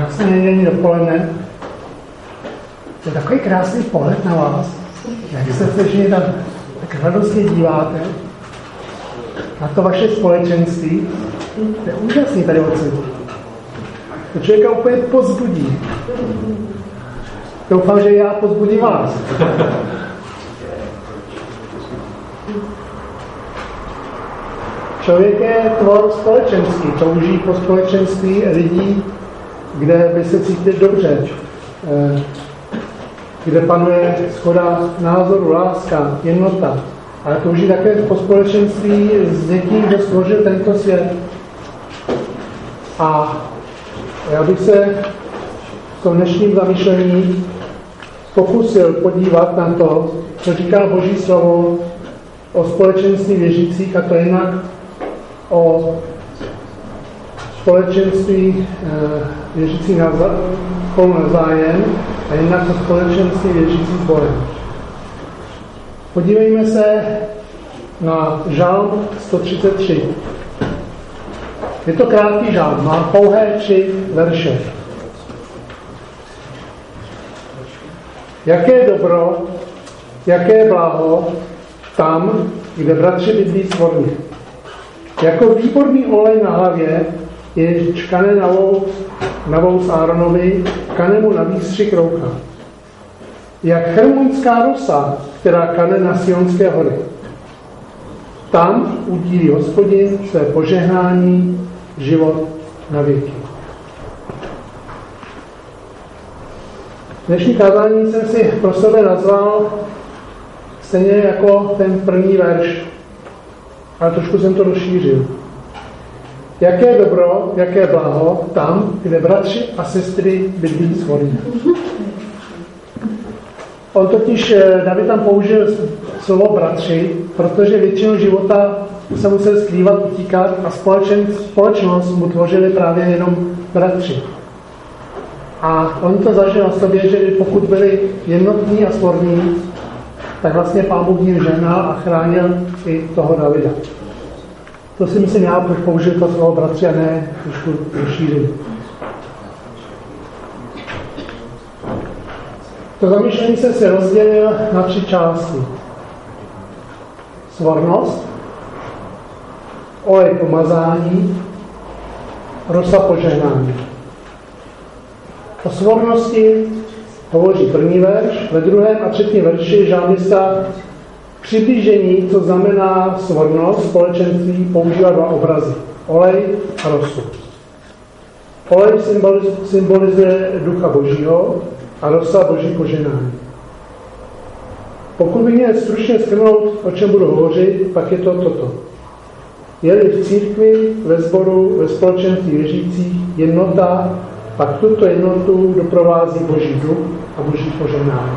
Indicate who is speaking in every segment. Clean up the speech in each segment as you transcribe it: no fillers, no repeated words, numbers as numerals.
Speaker 1: Krásné nedělní dopoledne. To je takový krásný pohled na vás, jak se všichni tak radostně díváte na to vaše společenství. To je úžasný tady odsud. To člověka úplně pozbudí. Doufám, že já pozbudím vás. Člověk je tvor společenský, touží po společenství lidí, kde by se cítil dobře, kde panuje shoda názoru, láska, jednota, ale touží také po společenství s někým, kdo stvořil tento svět. A já bych se v tom dnešním zamýšlení pokusil podívat na to, co říká Boží slovo o společenství věřících, a to jinak o společenství věřících spolu navzájem a jinak o společenství věřících s Bohem. Podívejme se na žálm 133. Je to krátký žálm, má pouhé 3 verše. Jaké dobro, jaké blaho tam, kde bratři bydlí svorně. Jako výborný olej na hlavě je čkané na vous Áronovi, kane mu na výstřih roucha. Jak hermonská rosa, která kane na Sionské hory. Tam udílí Hospodin své požehnání, život na věky. Dnešní kázání jsem si pro sebe nazval stejně jako ten první verš, ale trošku jsem to rozšířil. Jaké dobro, jaké blaho tam, kde bratři a sestry bydlí svorně. On totiž, David tam použil slovo bratři, protože většinu života se musel skrývat, utíkat a společnost mu tvořili právě jenom bratři. A on to zažil na sobě, že pokud byli jednotní a svorní, tak vlastně Pán Bůh jim žehnal a chránil i toho Davida. To si myslím já, proč použil to slovo bratři a ne trošku rozšířit. To zamýšlení jsem si rozdělil na 3 části. Svornost, olej pomazání, rosa požehnání. O svornosti hovoří první verš, ve 2. a 3. verši žálmista přiblížení, co znamená svornost, společenství, používá 2 obrazy. Olej a rosu. Olej symbolizuje ducha Božího a rosa Boží požehnání. Pokud bych měl stručně shrnout, o čem budu hovořit, pak je to toto. Je-li v církvi, ve sboru, ve společenství věřících jednota, pak tuto jednotu doprovází Boží duch a Boží požehnání.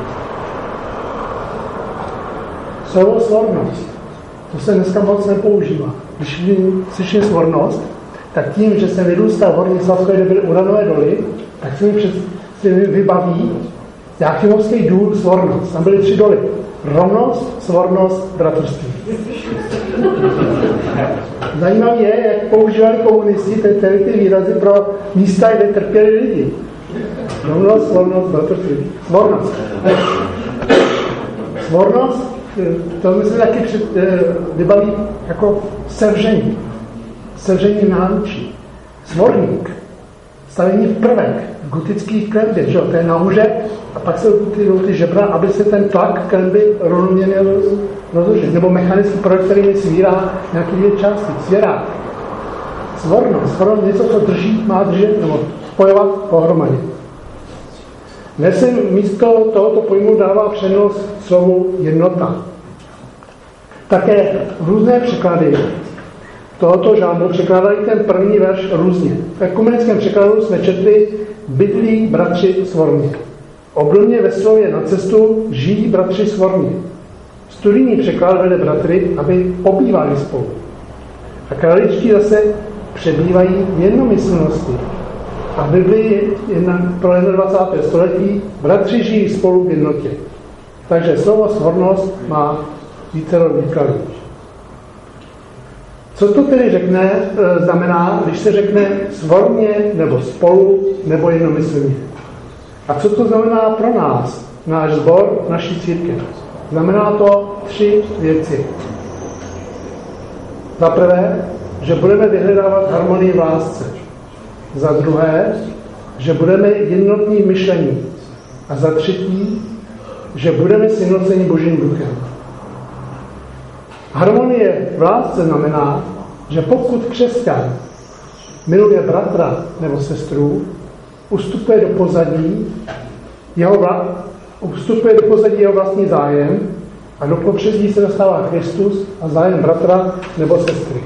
Speaker 1: Slovo svornost, to se dneska moc nepoužívá. Když slyším svornost, tak tím, že jsem vyrůstal v Horní Slavské, kde byly uranové doly, tak se mi vybaví Jáchymovský důl svornost. Tam byly 3 doly. Rovnost, svornost, bratrství. Zajímavé je, jak používali komunisti ty výrazy pro místa, kde trpěli lidi. Rovnost, svornost, bratrství. Svornost. Svornost, to mi se taky vybaví jako sevření. Sevření náručí. Svorník. Stavění prvek v gotických klenbě, že jo? To je nahoře a pak se ty žebra, aby se ten tlak klenby rovnoměrně rozložil. Nebo mechanický projekt, který mi svírá nějaké 2 části. Svěrák. Svornost. Něco, co drží, má držet, nebo spojovat pohromadě. Dnes se místo tohoto pojmu dává přenos slovu jednota. Také různé překlady tohoto žánru překládají ten první verš různě. V ekumenickém překladu jsme četli bydlí bratři svorně. Obdobně ve slově na cestu žijí bratři svorně. Studijní překlad vede bratry, aby pobývali spolu. A kraličtí zase přebývají v jednomyslnosti. A v Biblii pro 21. století bratři žijí spolu v jednotě. Takže slovo svornost má vícero výkladů. Co to tedy znamená, když se řekne svorně, nebo spolu, nebo jednomyslně? A co to znamená pro nás, náš sbor, naší církev? Znamená to 3 věci. Za prvé, že budeme vyhledávat harmonii v lásce. Za druhé, že budeme jednotní v myšlení. A za třetí, že budeme sjednoceni Božím duchem. Harmonie v lásce znamená, že pokud křesťan miluje bratra nebo sestru, ustupuje do pozadí jeho vlastní zájem a do popředí se dostává Kristus a zájem bratra nebo sestry.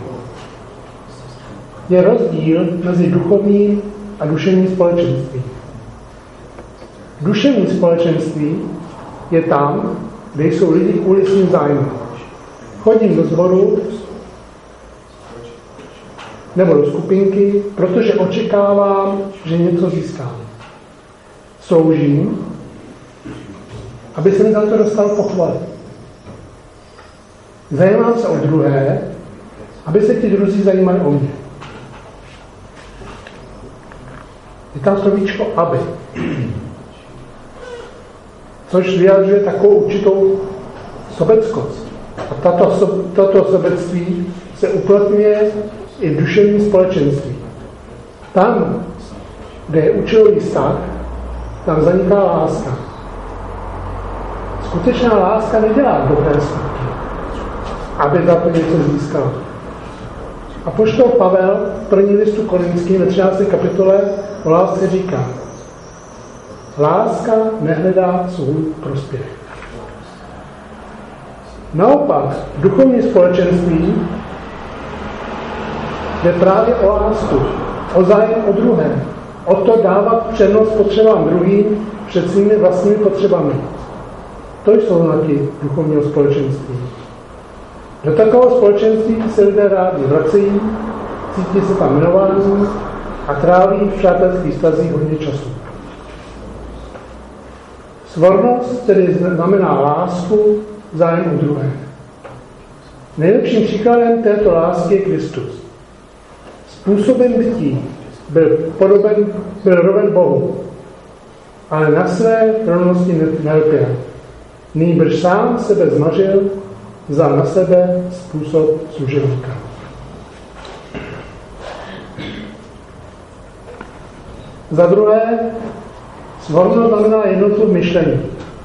Speaker 1: Je rozdíl mezi duchovním a duševním společenstvím. Duševní společenství je tam, kde jsou lidi kvůli svým zájmům. Chodím do sboru nebo do skupinky, protože očekávám, že něco získám. Sloužím, aby se mi za to dostal pochvaly. Zajímám se o druhé, aby se ti druzí zajímali o mě. Je tam slovíčko aby. Což vyjadřuje takovou určitou sobeckost. A tato sobectví se uplatňuje i v duševním společenství. Tam, kde je účelový vztah, tam zaniká láska. Skutečná láska nedělá dobré skutky, aby za to něco získala. Apoštol Pavel v první listu Korinským ve 13. kapitole o lásce říká: láska nehledá svůj prospěch. Naopak, duchovní společenství jde právě o lásku, o zájem o druhé, o to dávat přednost potřebám druhým před svými vlastními potřebami. To jsou znaky duchovního společenství. Do takového společenství se lidé rádi vracejí, cítí se tam milování a tráví v přátelských vztazích hodně času. Svornost tedy znamená lásku, zájem o druhé. Nejlepším příkladem této lásky je Kristus. Způsobem bytí byl roven Bohu, ale na své rovnosti nelpěl. Nýbrž sám sebe zmařil, vzal na sebe způsob služebníka. Za druhé, svornost znamená jednotu v myšlení.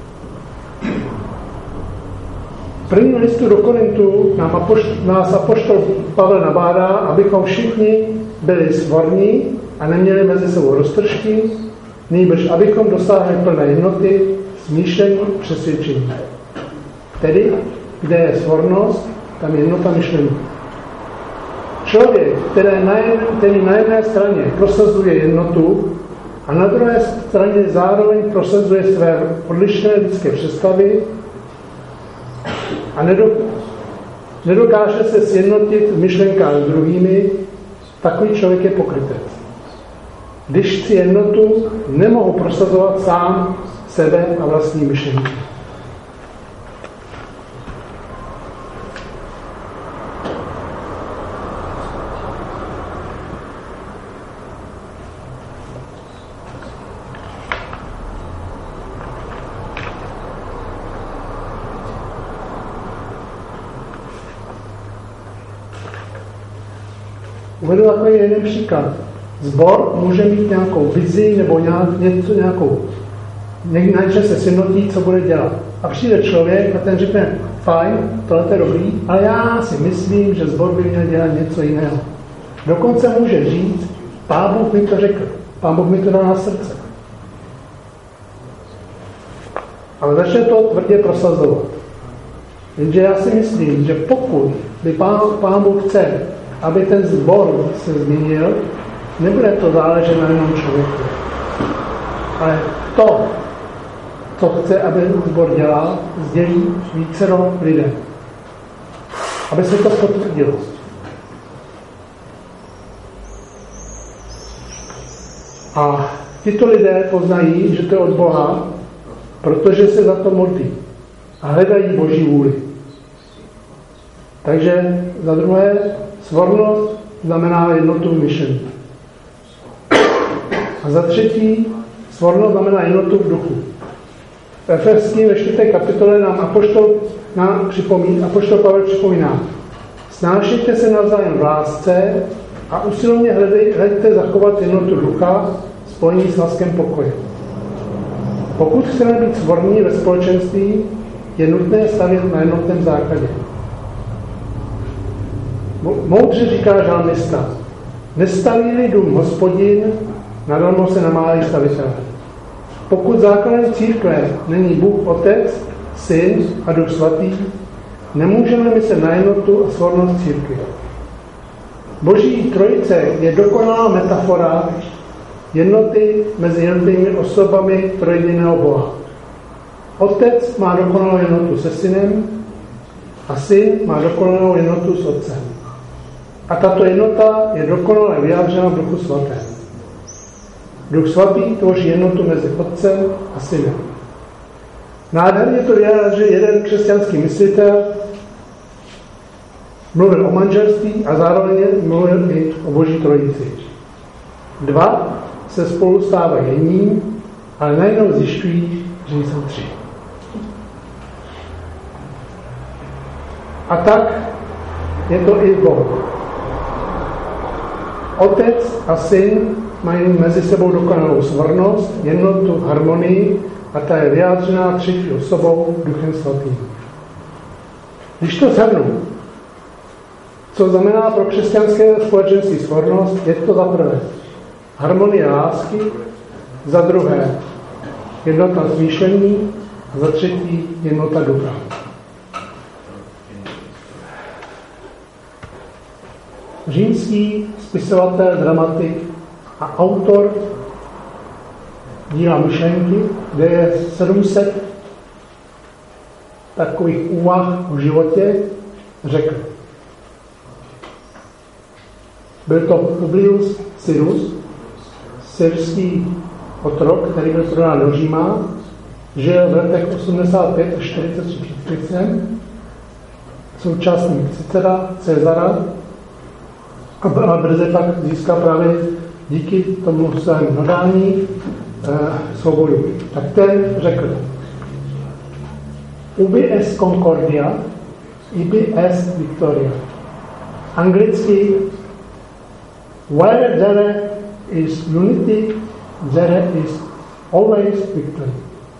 Speaker 1: V prvním listu do Korintu nás apoštol Pavel nabádá, abychom všichni byli svorní a neměli mezi sebou roztržky, nýbrž abychom dosáhli plné jednoty s myšlením přesvědčení. Tedy, kde je svornost, tam je jednota myšlení. Člověk, který na jedné straně prosazuje jednotu a na druhé straně zároveň prosazuje své odlišné lidské představy a nedokáže se sjednotit v myšlenkách s druhými, takový člověk je pokrytec. Když chci jednotu, nemohu prosazovat sám sebe a vlastní myšlenky. Uvedu takový jeden příklad. Sbor může mít nějakou vizi nebo něčem se sjednotí, co bude dělat. A přijde člověk a ten řekne, fajn, tohle je dobrý, ale já si myslím, že sbor by měl dělat něco jiného. Dokonce může říct, Pán Bůh mi to řekl, Pán Bůh mi to dal na srdce. Ale začne to tvrdě prosazovat. Jenže já si myslím, že pokud by Pán Bůh chce, aby ten sbor se změnil, nebude to záležet na jednom člověku. Ale to, co chce, aby sbor dělal, sdělí vícero lidem. Aby se to potvrdilo. A tito lidé poznají, že to je od Boha, protože se za to modlí a hledají Boží vůli. Takže za druhé, Svornost znamená jednotu v myšlení. A za třetí, svornost znamená jednotu v duchu. V Efeským ve 4. kapitole nám apoštol Pavel připomíná: snášejte se navzájem v lásce a usilovně hleďte zachovat jednotu ducha spojení s láskem pokoje. Pokud chceme být svorní ve společenství, je nutné stavět na jednotném základě. Moudře říká žalmista: nestaví-li dům Hospodin, nadarmo se namálí stavitelé. Pokud základem církve není Bůh Otec, Syn a Duch Svatý, nemůžeme myslet na jednotu a svornost církve. Boží trojice je dokonalá metafora jednoty mezi jednotlivými osobami trojjediného Boha. Otec má dokonalou jednotu se Synem a Syn má dokonalou jednotu s Otcem. A tato jednota je dokonale vyjádřena v Duchu Svatém. Duch Svatý tvoří jednotu mezi Otcem a Synem. Nádherně to vyjádřil jeden křesťanský myslitel, mluvil o manželství a zároveň mluvil i o Boží trojici. Dva se spolu stávají jedním, ale najednou zjišťují, že jsou tři. A tak je to i v Bohu. Otec a Syn mají mezi sebou dokonalou svornost, jednotu, harmonii a ta je vyjádřená třetí osobou, Duchem Svatým. Když to shrnu, co znamená pro křesťanské společenství svornost, je to za prvé harmonie lásky, za druhé jednota smýšlení a za třetí jednota ducha. Římský spisovatel, dramatik a autor díla Myšlenky, kde je 700 takových úvah o životě, řekl. Byl to Publius Cyrus, syrský otrok, který byl prodán do Říma, žil v letech 85 až 43 před současný předseda Cezara a brzy pak získal právě díky tomu svému nadání svobodu. Tak ten řekl: ubi est concordia, ibi est victoria. Anglicky: where there is unity, there is always victory.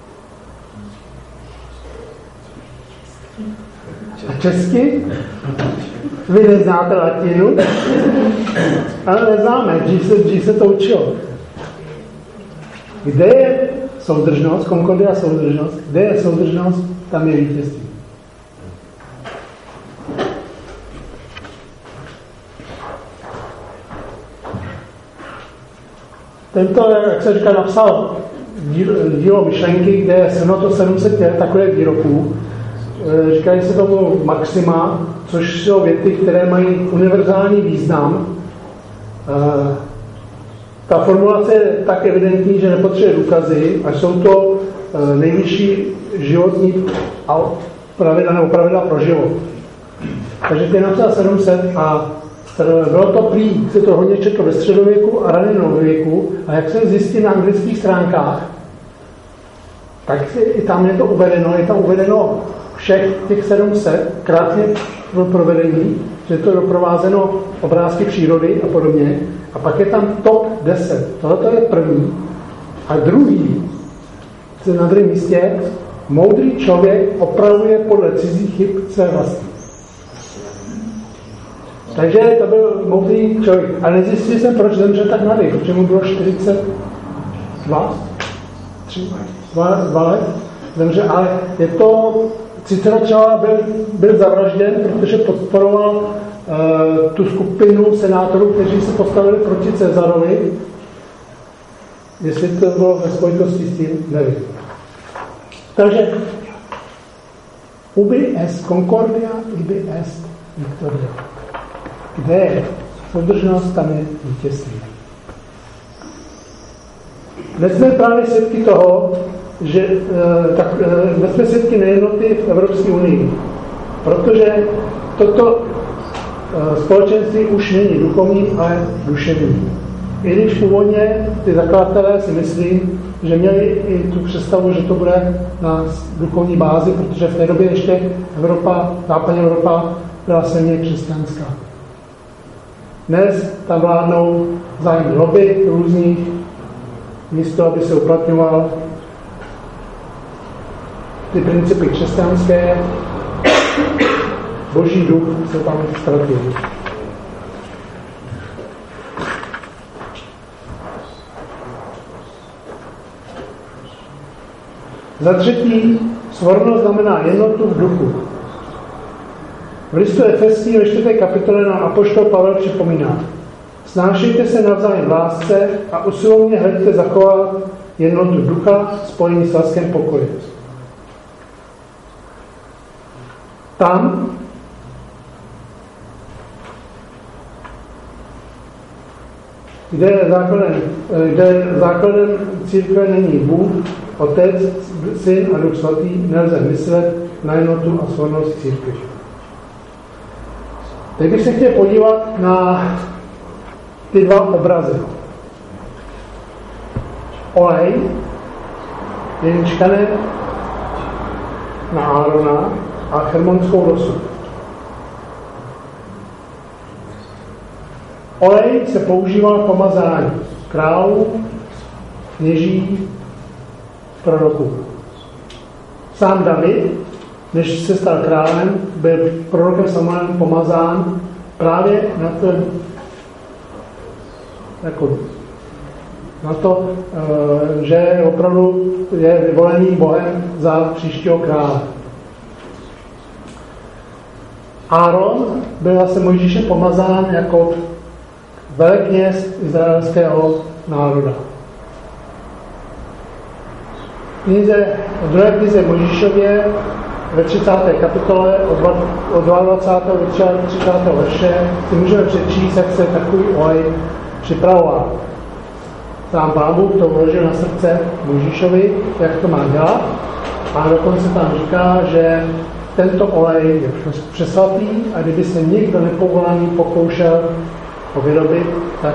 Speaker 1: A česky? Vy neznáte latinu, ale neznáme, dřív se to učilo. Kde je soudržnost, concordia soudržnost, kde je soudržnost, tam je vítězství. Tento, jak se říká, napsal dílo Myšlenky, kde je shrnuto 700 takových výroků. Říkají se tomu maxima, což jsou věty, které mají univerzální význam. Ta formulace je tak evidentní, že nepotřebuje důkazy, a jsou to nejvyšší životní pravidla nebo pravidla pro život. Takže ty napsal 700 a bylo to prý, se to hodně četlo ve středověku a raném novověku, a jak jsem zjistil na anglických stránkách, tak i tam je to uvedeno, všech těch 700 krátně pro provedení, že to je doprovázeno obrázky přírody a podobně, a pak je tam top 10. Tohle je první. A druhý, na druhém místě, moudrý člověk opravuje podle cizích chyb své vlastní. Takže to byl moudrý člověk. Ale nezjistil jsem, proč zemřel tak mladý, protože mu bylo 42 let. Zemřel, ale je to, Cicero třeba byl zavražděn, protože podporoval tu skupinu senátorů, kteří se postavili proti Cezarovi. Jestli to bylo ve spojitosti s tím, nevím. Takže ubi est concordia, ibi est victoria. Kde je soudržnost, tam je vítězství. Dnes jsme právě svědky toho, že dnes jsme svědky nejednoty v Evropské unii. Protože toto společenství už není duchovním, ale duševním. I když původně ty zakladatelé si myslím, že měli i tu představu, že to bude na duchovní bázi, protože v té době ještě Evropa, západní Evropa byla silně křesťanská. Dnes tam vládnou zájmy lobby různých, místo, aby se uplatňoval ty principy křesťanské, boží duch se tam ztratil. Za třetí, svornost znamená jednotu v duchu. V listu Efeským ve 4. kapitole nám apoštol Pavel připomíná: snášejte se navzájem v lásce a usilovně hleďte zachovat jednotu ducha spojení s svazkem pokoje. Tam, kde základem církve není Bůh, Otec, Syn a Duch Svatý, nelze myslet na jednotu a svornost církve. Teď bych se chtěl podívat na ty dva obrazy. Olej je vyčkaný na Árona a Hermonskou rosu. Olej se používal k pomazání králů, kněží, proroků. Sám David, než se stal králem, byl prorokem Samuelem pomazán právě na to, že opravdu je vyvolený Bohem za příštího krále. Áron byl zase Mojžíšem pomazán jako velekněz izraelského národa. V druhé knize Mojžíšově ve 30. kapitole od 22. do 30. verše si můžeme přečíst, jak se takový olej připravoval. Sám Pán Bůh to vložil na srdce Mojžíšovi, jak to má dělat, a dokonce tam říká, že tento olej je přesvatý a kdyby se někdo nepovolaný pokoušel ho vyrobit, tak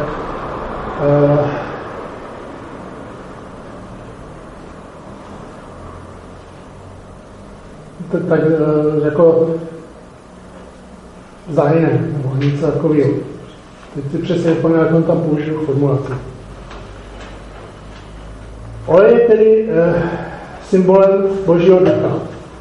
Speaker 1: jako zahyne, nebo něco takového. Teď si přesně nepomínám, jak on tam použil formulaci. Olej je tedy symbolem Božího ducha.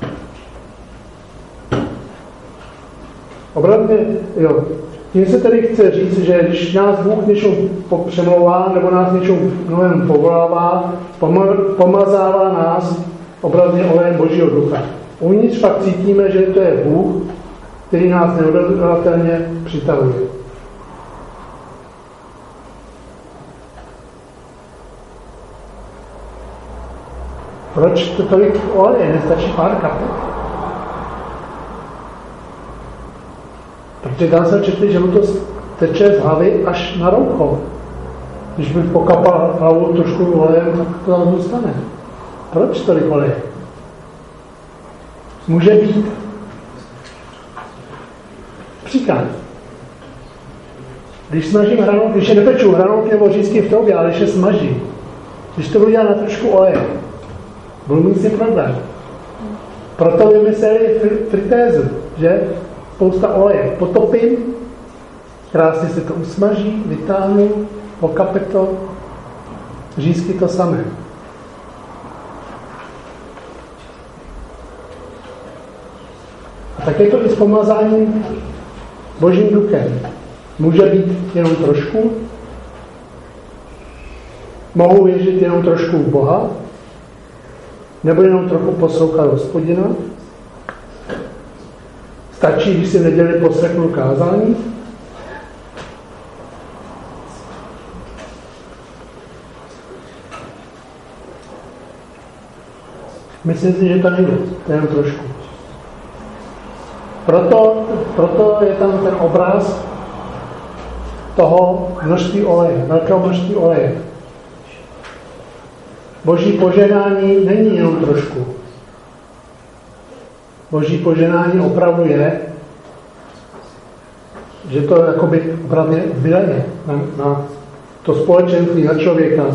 Speaker 1: Obratně, jo. Tím se tedy chce říct, že když nás Bůh něčemu přemlouvá, nebo nás něčemu novém povolává, pomazává nás obrazně olejem Božího ducha. Uvnitř pak cítíme, že to je Bůh, který nás neodolatelně přitahuje. Proč to tolik oleje? Nestačí pár kapek? Protože tam se četli, že mu to teče z hlavy až na roucho. Když bych pokapal hlavu trošku olejem, tak to tam zůstane. Proč tolik oleje? Může být příklad. Když smažím hranolky, když je nepeču hranolky nebo řízky v troubě, ale když je smažím, když to budu dělat na trošku oleje, budu mít si problém. Proto vymysleli fritézu, že spousta oleje potopím, krásně se to usmaží, vytáhnu, pokape to, řízky to samé. A tak je to i s pomazáním Božím duchem. Může být jenom trošku, mohu věřit jenom trošku v Boha, nebo jenom trochu poslouchat Hospodina. Stačí, když si v neděli poslechnu kázání. Myslím si, že to nejde, to je jenom trošku. Proto je tam ten obraz toho množství oleje, velkého množství oleje. Boží požehnání není jenom trošku. Boží požehnání opravdu je že to jakoby opravdu vyleje na to společenství, na člověka.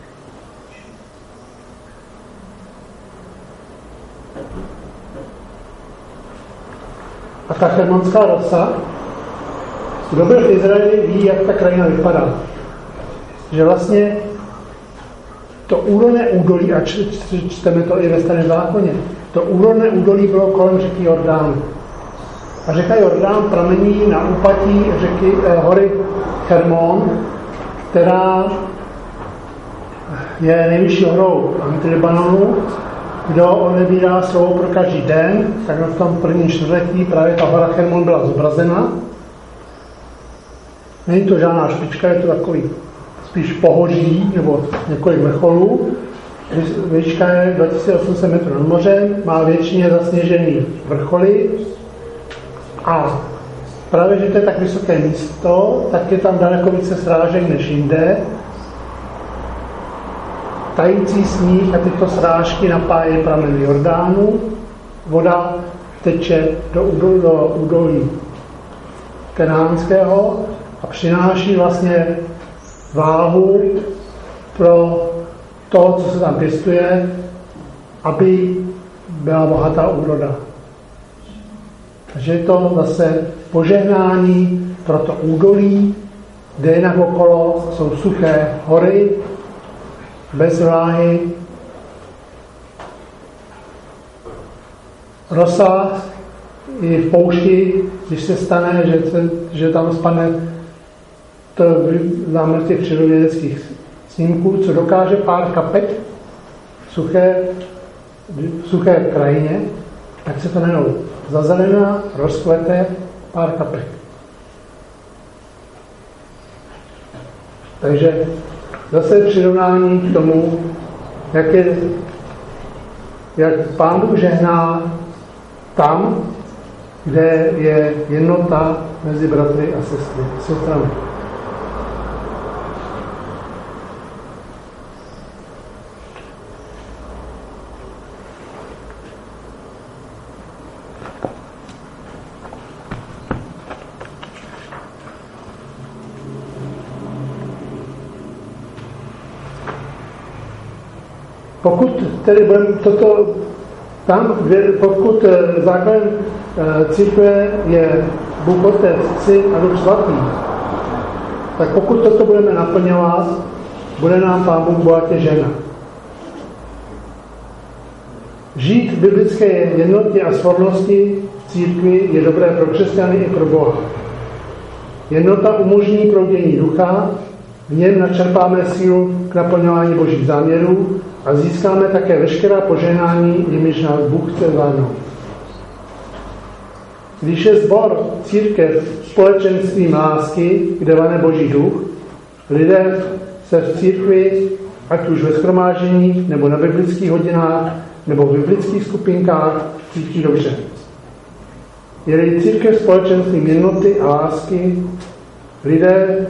Speaker 1: A ta Hermonská rosa, kdo byl v Izraeli, ví, jak ta krajina vypadá. Že vlastně to úrodné údolí, a čteme to i ve Starém zákoně, to úrodné údolí bylo kolem řeky Jordánu. A řeka Jordán pramení na úpatí řeky hory Hermon, která je nejvyšší horou Libanonu. Kdo odebírá slovo pro každý den, tak v tom prvním čtvrtletí právě ta hora Hermon byla zobrazena. Není to žádná špička, je to takový spíš pohoří nebo několik vrcholů. Výška je 2800 metrů nad mořem, má většině zasněžený vrcholy a právě, že to je tak vysoké místo, tak je tam daleko více srážek než jinde. Tající sníh a tyto srážky napájí pramen Jordánu. Voda teče do údolí Kenánského a přináší vlastně váhu pro to, co se tam pěstuje, aby byla bohatá úroda. Takže je to zase požehnání pro to údolí, kde jinak okolo jsou suché hory, bez vláhy. Rosa i v poušti, když se stane, že tam spadne, to známe z těch přírodovědeckých snímků, co dokáže pár kapek v suché krajině, tak se to nenou zazelená, rozkvete pár kapek. Takže zase přirovnání k tomu, jak Pán Bůh žehná tam, kde je jednota mezi bratry a sestrami. Pokud tedy budeme pokud základem církve je Bůh Otec, Syn a Duch Svatý, tak pokud toto budeme naplňovat, bude nám Pán Bůh bohatě žehnat. Žít v biblické jednotě a svornosti v církvi je dobré pro křesťany i pro Boha. Jednota umožní proudění ducha, v něm načerpáme sílu k naplňování Božích záměrů a získáme také veškerá požehnání, jimiž nás Bůh chce vládnout. Když je sbor, církev, společenstvím lásky, kde vane Boží duch, lidé se v církvi, ať už ve shromáždění, nebo na biblických hodinách, nebo v biblických skupinkách, cítí dobře. Je-li církev společenstvím jednoty a lásky, lidé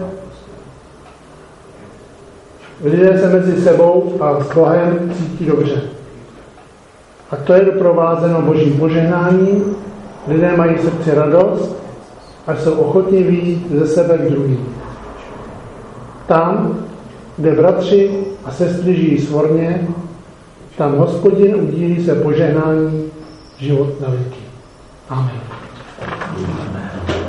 Speaker 1: se mezi sebou a s Bohem cítí dobře. A to je doprovázeno Božím požehnáním, lidé mají v srdci radost a jsou ochotní vyjít ze sebe k druhým. Tam, kde bratři a sestry žijí svorně, tam Hospodin udílí se požehnání život na věky. Amen.